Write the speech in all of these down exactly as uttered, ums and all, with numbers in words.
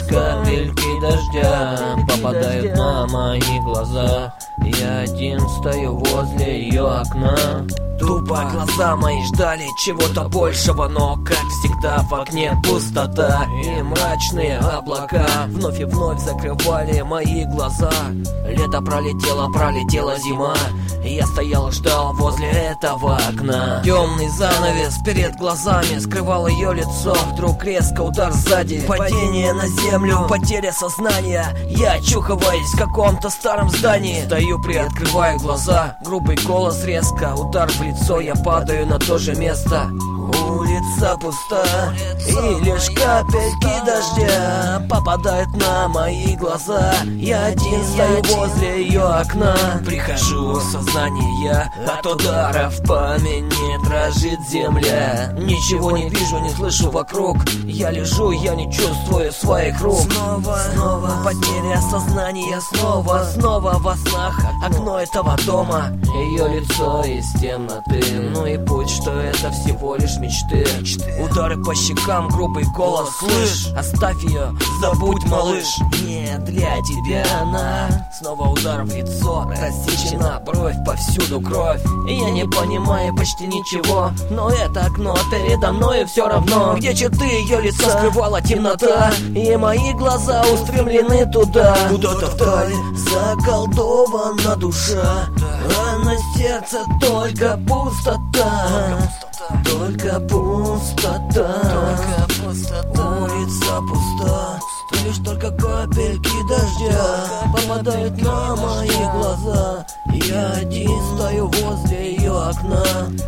Лишь капельки дождя попадают на мои глаза. Я один стою возле ее окна. Тупо глаза мои ждали чего-то большего, но, как всегда, в окне пустота и мрачные облака вновь и вновь закрывали мои глаза. Лето пролетело, пролетела зима, и я стоял и ждал возле этого окна. Темный занавес перед глазами скрывал ее лицо. Вдруг резко удар сзади, падение на землю, потеря сознания. Я очухиваюсь в каком-то старом здании. Стою, приоткрываю глаза, грубый голос резко, удар в лицо, я падаю на то же место. Улица пуста, и лишь капельки дождя попадают на мои глаза. Я один стою возле ее окна. Прихожу в сознание, от ударов по мне дрожит земля. Ничего не вижу, не слышу вокруг. Я лежу, я не чувствую своих рук. Снова, снова потеря сознания. Снова, снова во снах окно этого дома. Ее лицо из темноты. Ну и путь, что это всего лишь мечты. Удары по щекам, грубый голос. Слышь, оставь ее, забудь, малыш. Не для тебя она. Снова удар в лицо, рассечена бровь, повсюду кровь. И я не понимаю почти ничего, но это окно передо мной все равно. Где черты ее лица скрывала темнота, и мои глаза устремлены туда. Куда-то вдаль заколдована душа, а на сердце только пустота. Только пустота, только пустота. Улица пуста, лишь только капельки дождя попадают на мои глаза. Я один стою возле ее окна.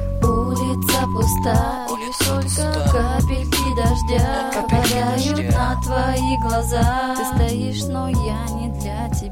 Улица пуста, лишь только капельки дождя попадают на твои глаза. Ты стоишь, но я не для тебя.